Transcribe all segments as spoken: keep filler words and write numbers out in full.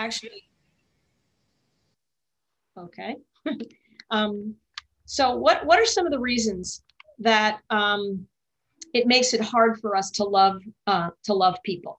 actually, okay. um, so what, what are some of the reasons that um, it makes it hard for us to love, uh, to love people?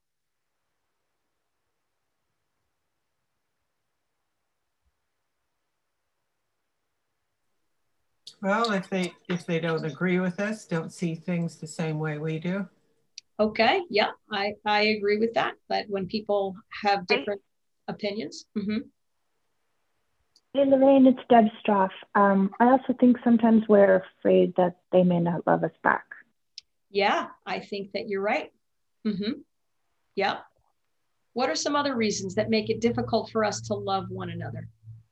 Well, if they if they don't agree with us, don't see things the same way we do. Okay, yeah, I, I agree with that. But when people have I, different opinions. Mm-hmm. Hey, Lorraine, it's Deb Stroff. Um, I also think sometimes we're afraid that they may not love us back. Yeah, I think that you're right. Mm-hmm. Yeah. What are some other reasons that make it difficult for us to love one another?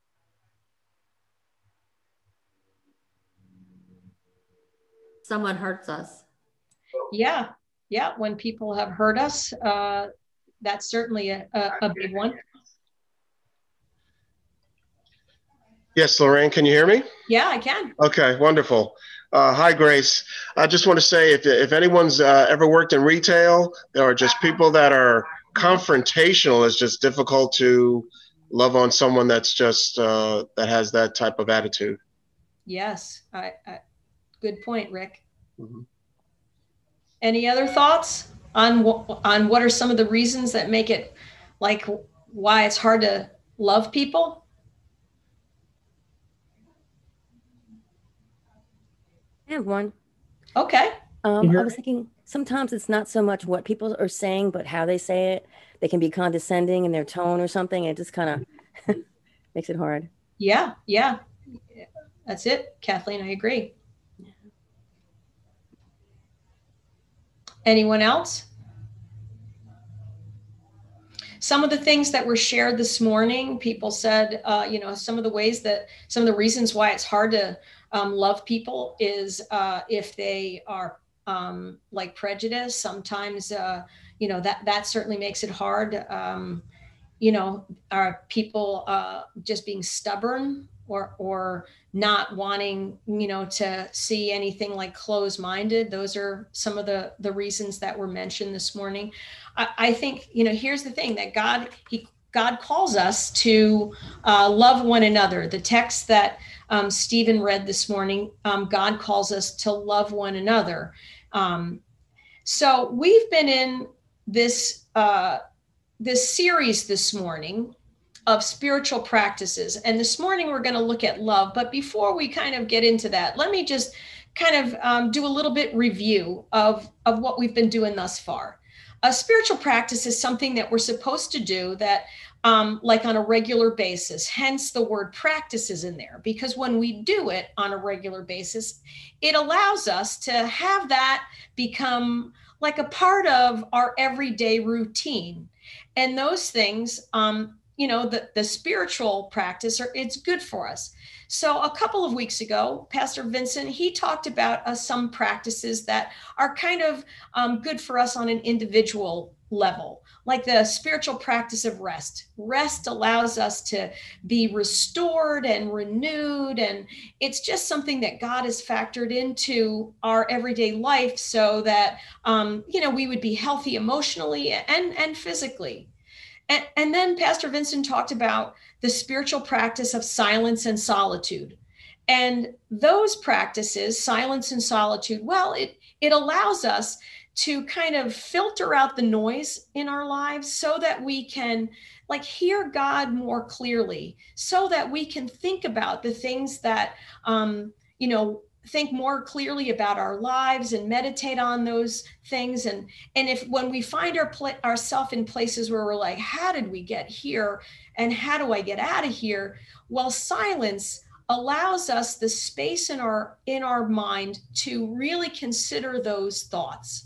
Someone hurts us. Yeah, yeah. When people have hurt us, uh, that's certainly a, a, a big one. Yes, Lorraine, can you hear me? Yeah, I can. Okay, wonderful. Uh, hi, Grace. I just want to say if, if anyone's uh, ever worked in retail, there are just people that are confrontational. It's just difficult to love on someone that's just, uh, that has that type of attitude. Yes, I, I, good point, Rick. Mm-hmm. Any other thoughts on, on what are some of the reasons that make it, like, why it's hard to love people? I have one. Okay. Um, I was thinking sometimes it's not so much what people are saying, but how they say it. They can be condescending in their tone or something. It just kind of makes it hard. Yeah, yeah. That's it, Kathleen, I agree. Anyone else? Some of the things that were shared this morning, people said, uh, you know, some of the ways that, some of the reasons why it's hard to um, love people is uh, if they are um, like prejudice. Sometimes, uh, you know, that, that certainly makes it hard. Um, you know, are people uh, just being stubborn or, or not wanting, you know, to see anything like closed-minded. Those are some of the, the reasons that were mentioned this morning. I, I think, you know, here's the thing that God, he, God calls us to uh, love one another. The text that um, Stephen read this morning, um, God calls us to love one another. Um, so we've been in this, uh, this series this morning of spiritual practices. And this morning we're going to look at love. But before we kind of get into that, let me just kind of um, do a little bit review of, of what we've been doing thus far. A spiritual practice is something that we're supposed to do that um, like on a regular basis, hence the word practice is in there, because when we do it on a regular basis, it allows us to have that become like a part of our everyday routine. And those things, um, you know, the, the spiritual practice, are, it's good for us. So a couple of weeks ago, Pastor Vincent, he talked about uh, some practices that are kind of um, good for us on an individual level, like the spiritual practice of rest. Rest allows us to be restored and renewed. And it's just something that God has factored into our everyday life so that, um, you know, we would be healthy emotionally and, and physically. And, and then Pastor Vincent talked about the spiritual practice of silence and solitude. And those practices, silence and solitude, well, it, it allows us to kind of filter out the noise in our lives so that we can like hear God more clearly, so that we can think about the things that, um, you know, think more clearly about our lives and meditate on those things. And, and if when we find our pla- ourselves in places where we're like, how did we get here? And how do I get out of here? Well, silence allows us the space in our, in our mind to really consider those thoughts.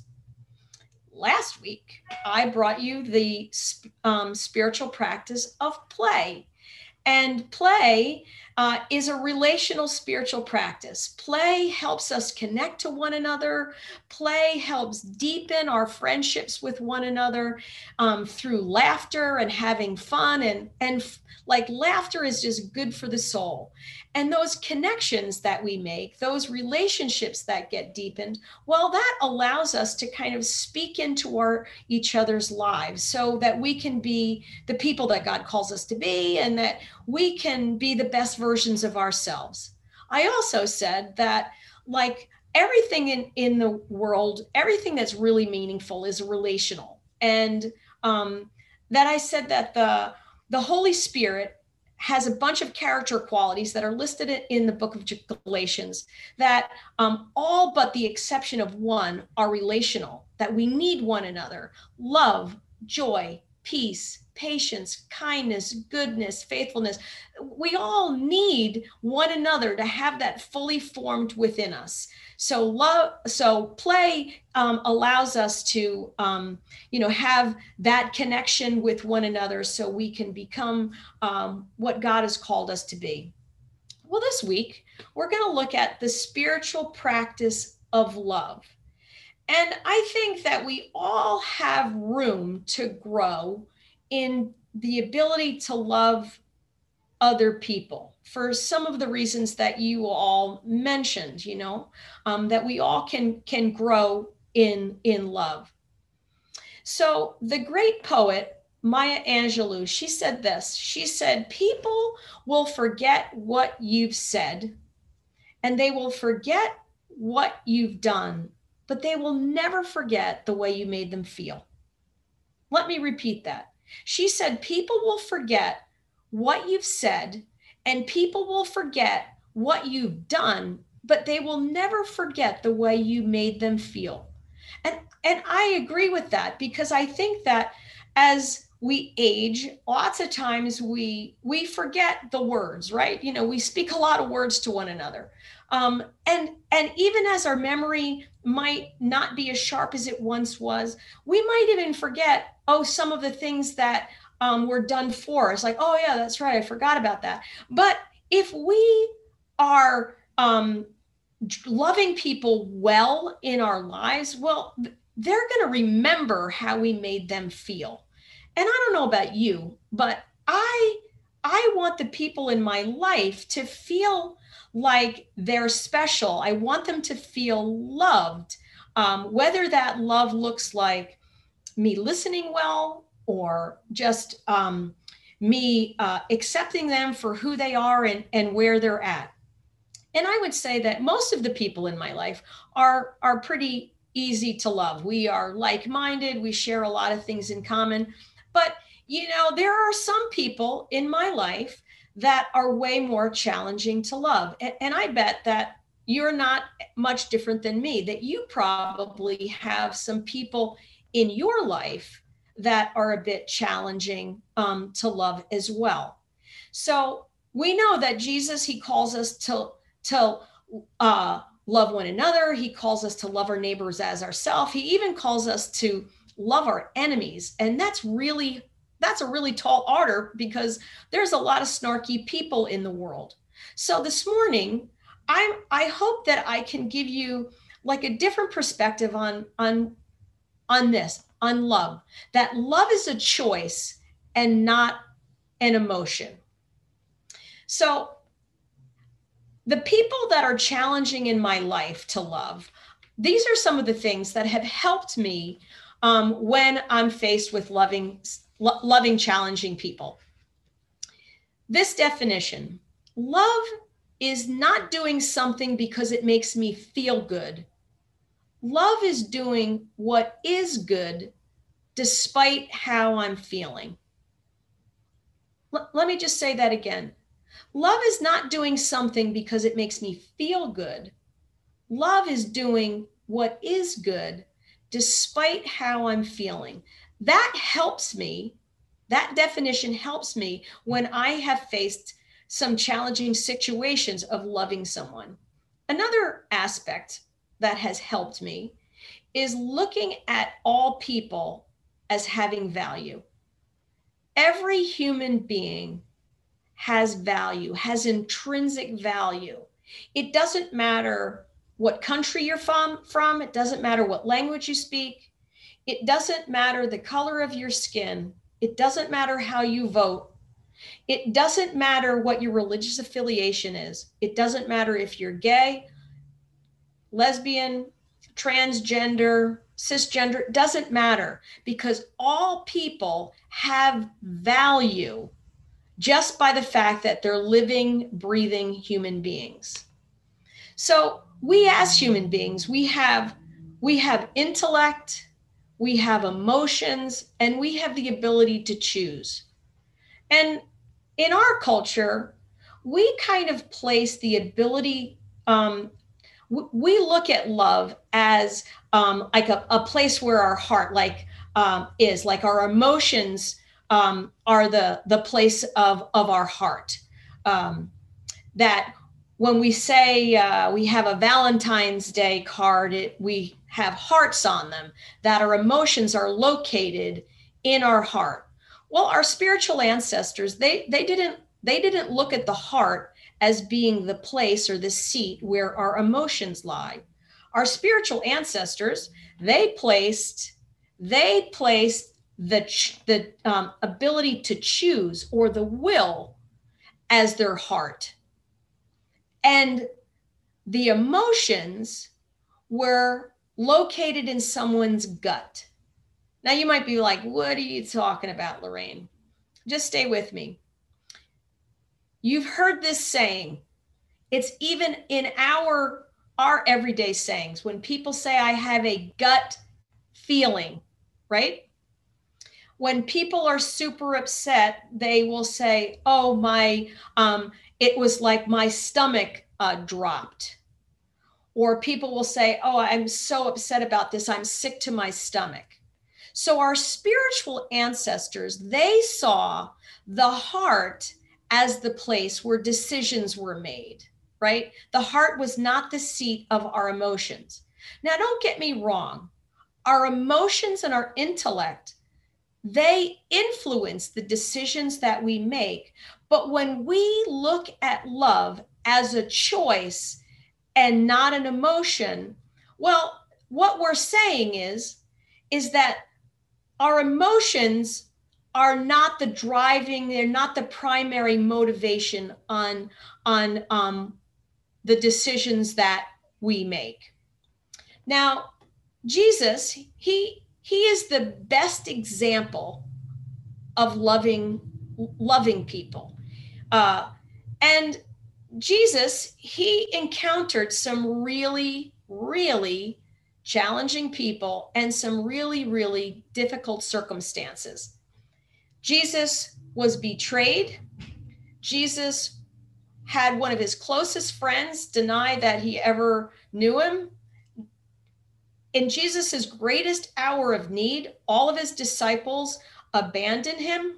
Last week, I brought you the um, spiritual practice of play. And play uh, is a relational spiritual practice. Play helps us connect to one another. Play helps deepen our friendships with one another um, through laughter and having fun. And, and f- like laughter is just good for the soul. And those connections that we make, those relationships that get deepened, well, that allows us to kind of speak into our each other's lives so that we can be the people that God calls us to be, and that we can be the best versions of ourselves. I also said that, like everything in, in the world, everything that's really meaningful is relational. And um, that I said that the, the Holy Spirit has a bunch of character qualities that are listed in the book of Galatians that um, all but the exception of one are relational, that we need one another. Love, joy, peace, patience, kindness, goodness, faithfulness. We all need one another to have that fully formed within us. So love, so play um, allows us to, um, you know, have that connection with one another so we can become um, what God has called us to be. Well, this week, we're going to look at the spiritual practice of love. And I think that we all have room to grow in the ability to love other people for some of the reasons that you all mentioned, you know, um, that we all can can grow in in love. So the great poet Maya Angelou, she said this. She said, people will forget what you've said, and they will forget what you've done, but they will never forget the way you made them feel. Let me repeat that. She said, people will forget what you've said, and people will forget what you've done, but they will never forget the way you made them feel. And, and I agree with that, because I think that as we age, lots of times we we forget the words, right? You know, we speak a lot of words to one another. Um, and, and even as our memory might not be as sharp as it once was, we might even forget, oh, some of the things that um, were done for us. Like, oh yeah, that's right, I forgot about that. But if we are um, loving people well in our lives, well, they're going to remember how we made them feel. And I don't know about you, but I I want the people in my life to feel like they're special. I want them to feel loved, um, whether that love looks like me listening well, or just um, me uh, accepting them for who they are and, and where they're at. And I would say that most of the people in my life are, are pretty easy to love. We are like-minded. We share a lot of things in common. But, you know, there are some people in my life that are way more challenging to love. And, and I bet that you're not much different than me, that you probably have some people in your life that are a bit challenging um, to love as well. So we know that Jesus, he calls us to, to uh, love one another. He calls us to love our neighbors as ourselves. He even calls us to love our enemies. And that's really, that's a really tall order, because there's a lot of snarky people in the world. So this morning, I I hope that I can give you like a different perspective on, on, on this, on love, that love is a choice and not an emotion. So the people that are challenging in my life to love, these are some of the things that have helped me um, when I'm faced with loving, lo- loving, challenging people. This definition: love is not doing something because it makes me feel good. Love is doing what is good despite how I'm feeling. L- let me just say that again. Love is not doing something because it makes me feel good. Love is doing what is good despite how I'm feeling. That helps me. That definition helps me when I have faced some challenging situations of loving someone. Another aspect that has helped me is looking at all people as having value. Every human being has value, has intrinsic value. It doesn't matter what country you're from, from. It doesn't matter what language you speak. It doesn't matter the color of your skin. It doesn't matter how you vote. It doesn't matter what your religious affiliation is. It doesn't matter if you're gay, lesbian, transgender, cisgender. It doesn't matter, because all people have value just by the fact that they're living, breathing human beings. So we as human beings, we have, we have intellect, we have emotions, and we have the ability to choose. And in our culture, we kind of place the ability, um, w- we look at love as um, like a, a place where our heart like um, is, like our emotions um, are the, the place of, of our heart. Um, that when we say uh, we have a Valentine's Day card, it, we have hearts on them, that our emotions are located in our heart. Well, our spiritual ancestors, they, they didn't, they didn't look at the heart as being the place or the seat where our emotions lie. Our spiritual ancestors, they placed, they placed the, the um, ability to choose, or the will, as their heart. And the emotions were located in someone's gut. Now you might be like, what are you talking about, Lorraine? Just stay with me. You've heard this saying. It's even in our, our everyday sayings. When people say, I have a gut feeling, right? When people are super upset, they will say, oh, my, um, it was like my stomach uh, dropped. Or people will say, oh, I'm so upset about this, I'm sick to my stomach. So our spiritual ancestors, they saw the heart as the place where decisions were made, right? The heart was not the seat of our emotions. Now, don't get me wrong. Our emotions and our intellect, they influence the decisions that we make. But when we look at love as a choice and not an emotion, well, what we're saying is, is that our emotions are not the driving, they're not the primary motivation on, on um, the decisions that we make. Now, Jesus, he, he is the best example of loving, loving people. Uh, and Jesus, he encountered some really, really challenging people and some really, really difficult circumstances. Jesus was betrayed. Jesus had one of his closest friends deny that he ever knew him. In Jesus's greatest hour of need, all of his disciples abandoned him.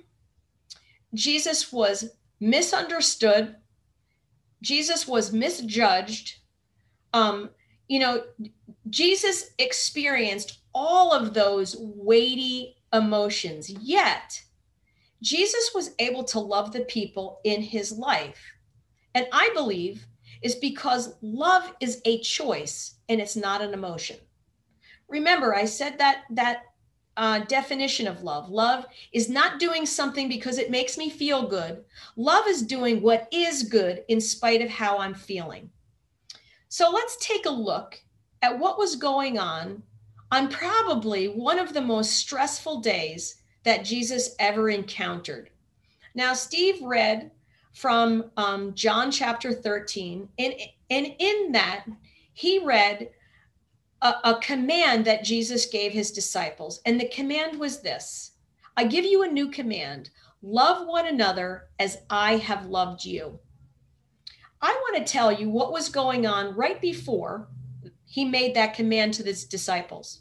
Jesus was misunderstood. Jesus was misjudged. Um, you know, Jesus experienced all of those weighty emotions, yet Jesus was able to love the people in his life. And I believe is because love is a choice and it's not an emotion. Remember, I said that that uh, definition of love. Love is not doing something because it makes me feel good. Love is doing what is good in spite of how I'm feeling. So let's take a look at what was going on on probably one of the most stressful days that Jesus ever encountered. Now, Steve read from um, John chapter thirteen, and, and in that, he read a, a command that Jesus gave his disciples. And the command was this: I give you a new command, love one another as I have loved you. I want to tell you what was going on right before he made that command to his disciples.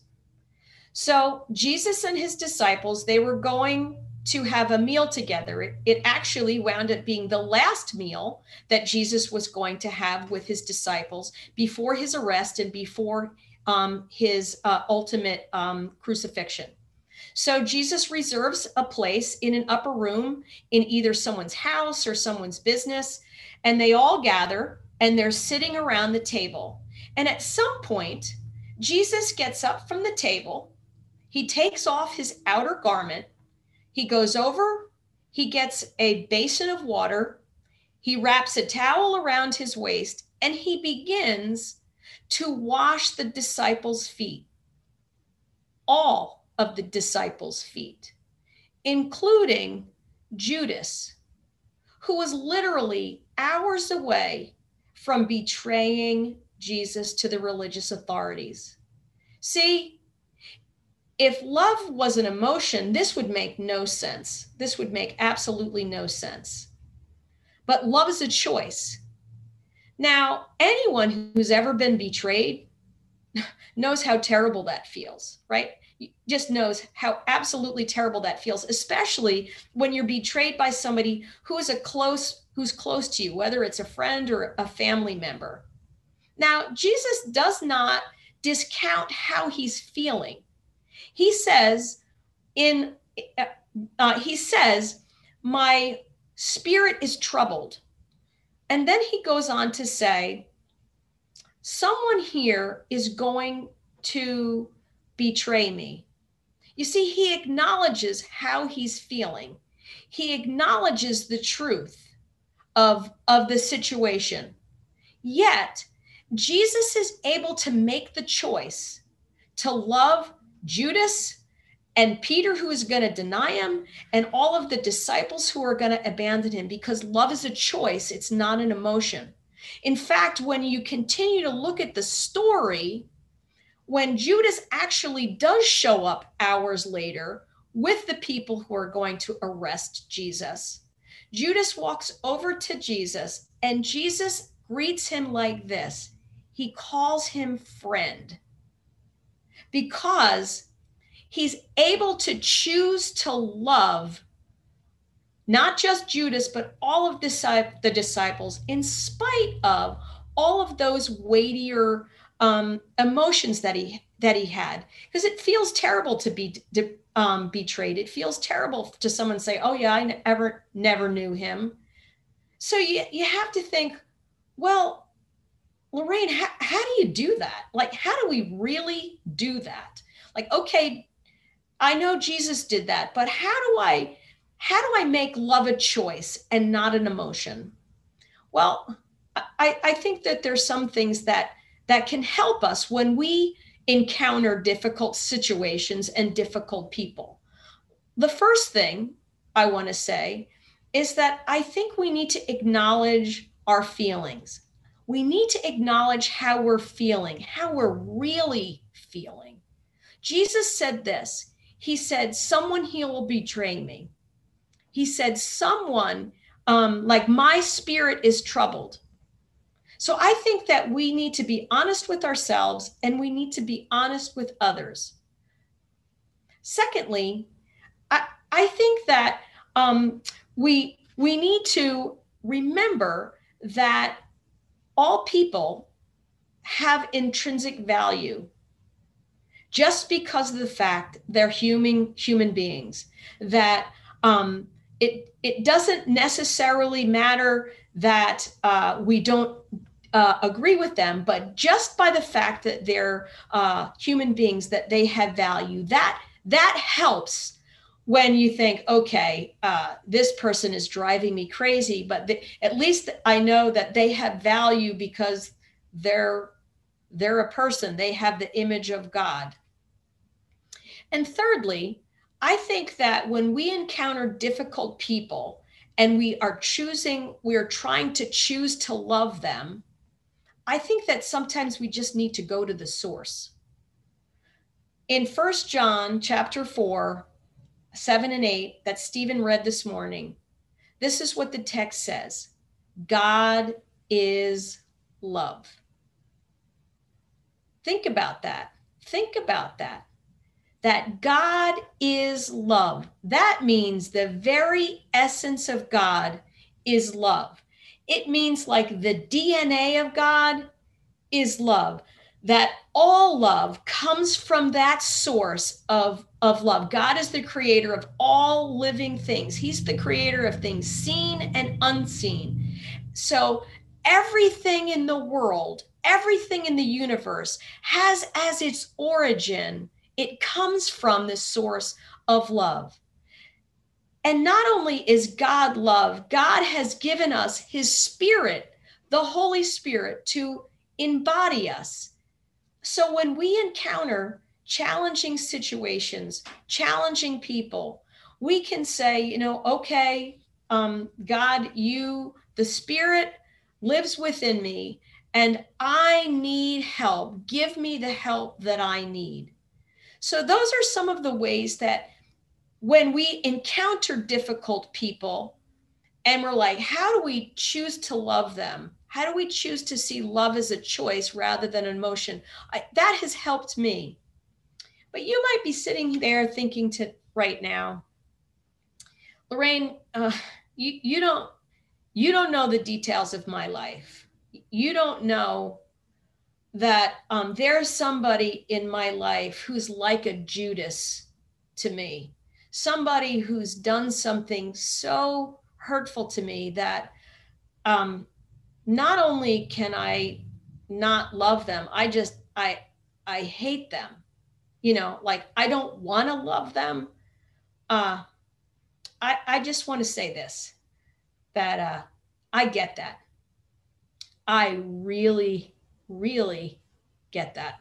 So Jesus and his disciples, they were going to have a meal together. It, it actually wound up being the last meal that Jesus was going to have with his disciples before his arrest and before um, his uh, ultimate um, crucifixion. So Jesus reserves a place in an upper room in either someone's house or someone's business, and they all gather and they're sitting around the table. And at some point, Jesus gets up from the table, he takes off his outer garment, he goes over, he gets a basin of water, he wraps a towel around his waist, and he begins to wash the disciples' feet, all of the disciples' feet, including Judas, who was literally hours away from betraying Jesus to the religious authorities. See, if love was an emotion, this would make no sense. This would make absolutely no sense. But love is a choice. Now, anyone who's ever been betrayed knows how terrible that feels, right? Just knows how absolutely terrible that feels, especially when you're betrayed by somebody who is a close, who's close to you, whether it's a friend or a family member. Now, Jesus does not discount how he's feeling. He says, in uh, he says, my spirit is troubled. And then he goes on to say, someone here is going to betray me. You see, he acknowledges how he's feeling. He acknowledges the truth of, of the situation. Yet, Jesus is able to make the choice to love Judas and Peter, who is going to deny him, and all of the disciples who are going to abandon him, because love is a choice. It's not an emotion. In fact, when you continue to look at the story, when Judas actually does show up hours later with the people who are going to arrest Jesus, Judas walks over to Jesus and Jesus greets him like this. He calls him friend, because he's able to choose to love not just Judas, but all of the disciples, in spite of all of those weightier um, emotions that he that he had. Because it feels terrible to be um, betrayed. It feels terrible to someone say, "Oh yeah, I never never knew him." So you you have to think, well, Lorraine, how, how do you do that? Like, how do we really do that? Like, okay, I know Jesus did that, but how do I, how do I make love a choice and not an emotion? Well, I, I think that there's some things that, that can help us when we encounter difficult situations and difficult people. The first thing I want to say is that I think we need to acknowledge our feelings. We need to acknowledge how we're feeling, how we're really feeling. Jesus said this. He said, someone here will betray me. He said, someone, um, like my spirit is troubled. So I think that we need to be honest with ourselves and we need to be honest with others. Secondly, I, I think that um, we, we need to remember that all people have intrinsic value just because of the fact they're human human beings, that um, it, it doesn't necessarily matter that uh, we don't uh, agree with them, but just by the fact that they're uh, human beings, that they have value, that, that helps when you think, okay, uh, this person is driving me crazy, but they, at least I know that they have value because they're, they're a person, they have the image of God. And thirdly, I think that when we encounter difficult people and we are choosing, we are trying to choose to love them, I think that sometimes we just need to go to the source. In First John chapter four, seven and eight, that Stephen read this morning, this is what the text says: God is love. Think about that. Think about that. That God is love. That means the very essence of God is love. It means like the D N A of God is love. That all love comes from that source of, of love. God is the creator of all living things. He's the creator of things seen and unseen. So everything in the world, everything in the universe has as its origin, it comes from the source of love. And not only is God love, God has given us his spirit, the Holy Spirit, to embody us. So when we encounter challenging situations, challenging people, we can say, you know, okay, um, God, you, the Spirit lives within me, and I need help. Give me the help that I need. So those are some of the ways that when we encounter difficult people and we're like, how do we choose to love them? How do we choose to see love as a choice rather than an emotion? I, that has helped me. But you might be sitting there thinking to right now, Lorraine, uh, you, you don't you don't know the details of my life. You don't know that um, there's somebody in my life who's like a Judas to me, somebody who's done something so hurtful to me that um, not only can I not love them, I just I I hate them. You know, like I don't want to love them. Uh, I, I just want to say this, that uh, I get that. I really, really get that.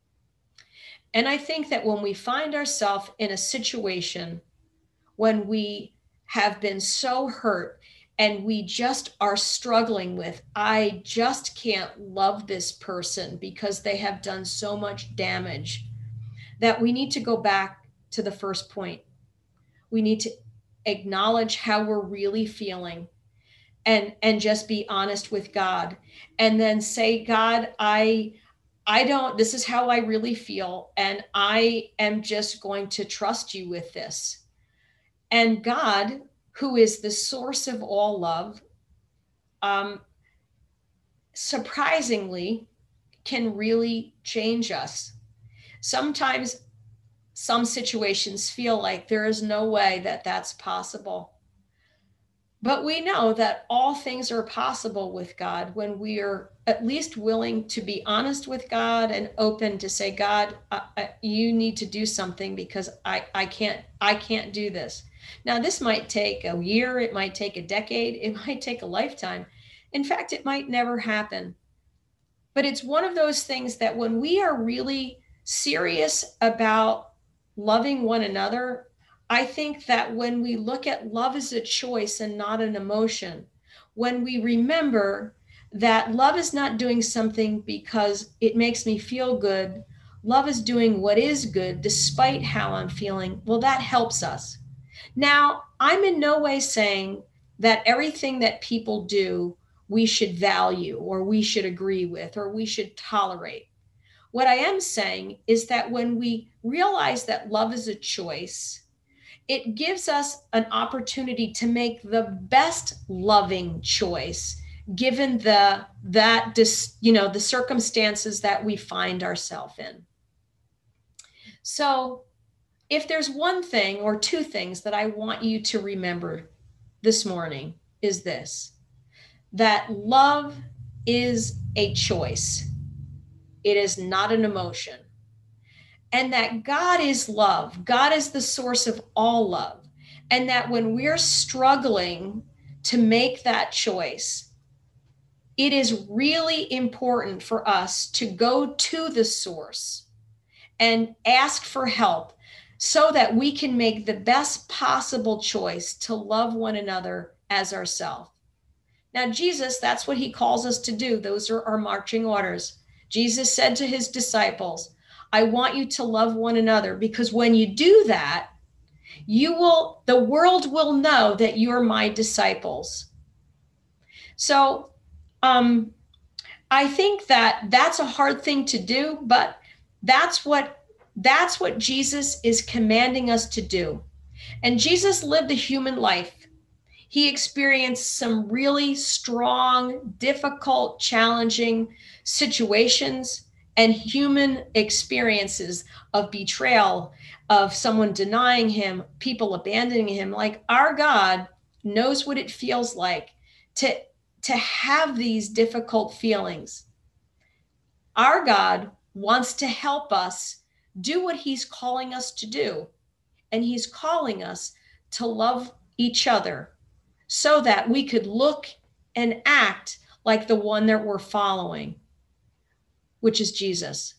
And I think that when we find ourselves in a situation when we have been so hurt and we just are struggling with, I just can't love this person because they have done so much damage, that we need to go back to the first point. We need to acknowledge how we're really feeling and, and just be honest with God. And then say, God, I, I don't, this is how I really feel. And I am just going to trust you with this. And God, who is the source of all love, um, surprisingly can really change us. Sometimes some situations feel like there is no way that that's possible. But we know that all things are possible with God when we are at least willing to be honest with God and open to say, God, I, I, you need to do something because I, I can't, I can't do this. Now, this might take a year, it might take a decade, it might take a lifetime. In fact, it might never happen. But it's one of those things that when we are really serious about loving one another, I think that when we look at love as a choice and not an emotion, when we remember that love is not doing something because it makes me feel good, love is doing what is good despite how I'm feeling, well, that helps us. Now, I'm in no way saying that everything that people do we should value or we should agree with or we should tolerate. What I am saying is that when we realize that love is a choice, it gives us an opportunity to make the best loving choice given the that dis, you know the circumstances that we find ourselves in. So if there's one thing or two things that I want you to remember this morning is this, that love is a choice. It is not an emotion. And that God is love. God is the source of all love. And that when we're struggling to make that choice, it is really important for us to go to the source and ask for help so that we can make the best possible choice to love one another as ourselves. Now, Jesus, that's what he calls us to do. Those are our marching orders. Jesus said to his disciples, I want you to love one another, because when you do that, you will, the world will know that you're my disciples. So um, I think that that's a hard thing to do, but that's what that's what Jesus is commanding us to do. And Jesus lived a human life. He experienced some really strong, difficult, challenging situations and human experiences of betrayal, of someone denying him, people abandoning him. Like, our God knows what it feels like to, to have these difficult feelings. Our God wants to help us do what he's calling us to do. And he's calling us to love each other so that we could look and act like the one that we're following, which is Jesus.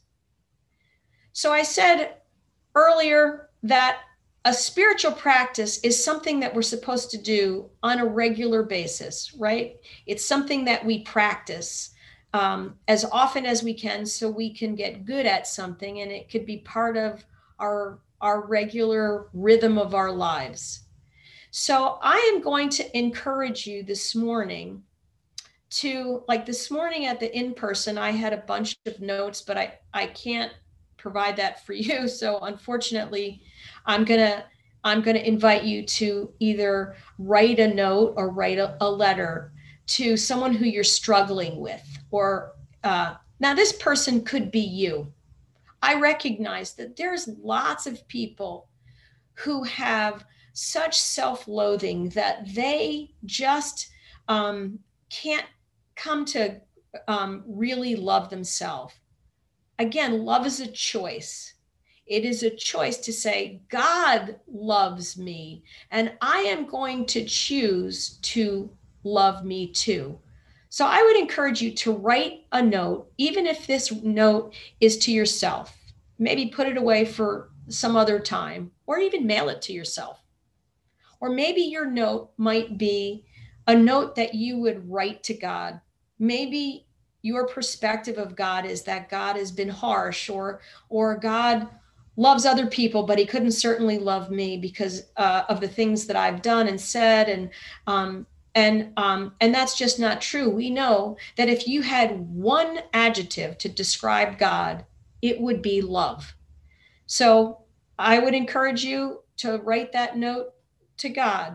So I said earlier that a spiritual practice is something that we're supposed to do on a regular basis, right? It's something that we practice um, as often as we can so we can get good at something, and it could be part of our, our regular rhythm of our lives. So I am going to encourage you this morning to, like this morning at the in-person, I had a bunch of notes, but I, I can't provide that for you. So unfortunately, I'm gonna I'm gonna invite you to either write a note or write a, a letter to someone who you're struggling with. Or uh, now this person could be you. I recognize that there's lots of people who have such self-loathing that they just um, can't come to um, really love themselves. Again, love is a choice. It is a choice to say, God loves me, and I am going to choose to love me too. So I would encourage you to write a note, even if this note is to yourself. Maybe put it away for some other time, or even mail it to yourself. Or maybe your note might be a note that you would write to God. Maybe your perspective of God is that God has been harsh, or, or God loves other people, but he couldn't certainly love me because uh, of the things that I've done and said. And, um, and, um, and that's just not true. We know that if you had one adjective to describe God, it would be love. So I would encourage you to write that note to God.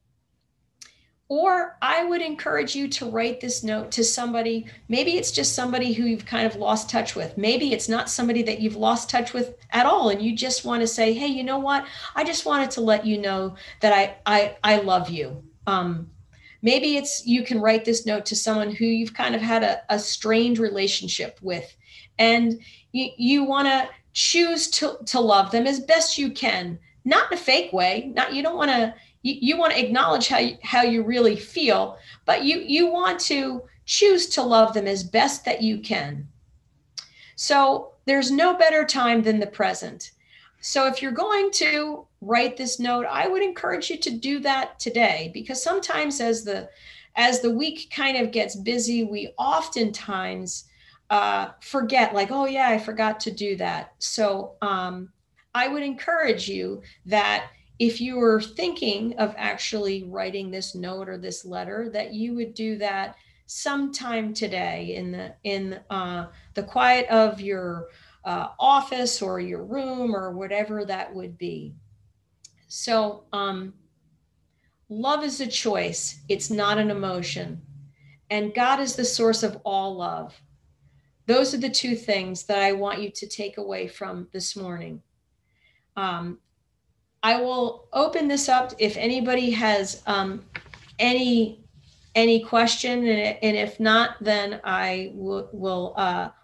Or I would encourage you to write this note to somebody. Maybe it's just somebody who you've kind of lost touch with. Maybe it's not somebody that you've lost touch with at all, and you just want to say, hey, you know what? I just wanted to let you know that I I, I love you. Um, maybe it's you can write this note to someone who you've kind of had a, a strained relationship with, and you, you want to choose to, to love them as best you can, not in a fake way. Not you don't want to. You, you want to acknowledge how you, how you really feel, but you, you want to choose to love them as best that you can. So there's no better time than the present. So if you're going to write this note, I would encourage you to do that today, because sometimes as the, as the week kind of gets busy, we oftentimes uh, forget, like, oh yeah, I forgot to do that. So um, I would encourage you that if you were thinking of actually writing this note or this letter, that you would do that sometime today in the in uh, the quiet of your uh, office or your room or whatever that would be. So um, love is a choice. It's not an emotion. And God is the source of all love. Those are the two things that I want you to take away from this morning. Um, I will open this up if anybody has um, any any question, and, and if not, then I will, will uh,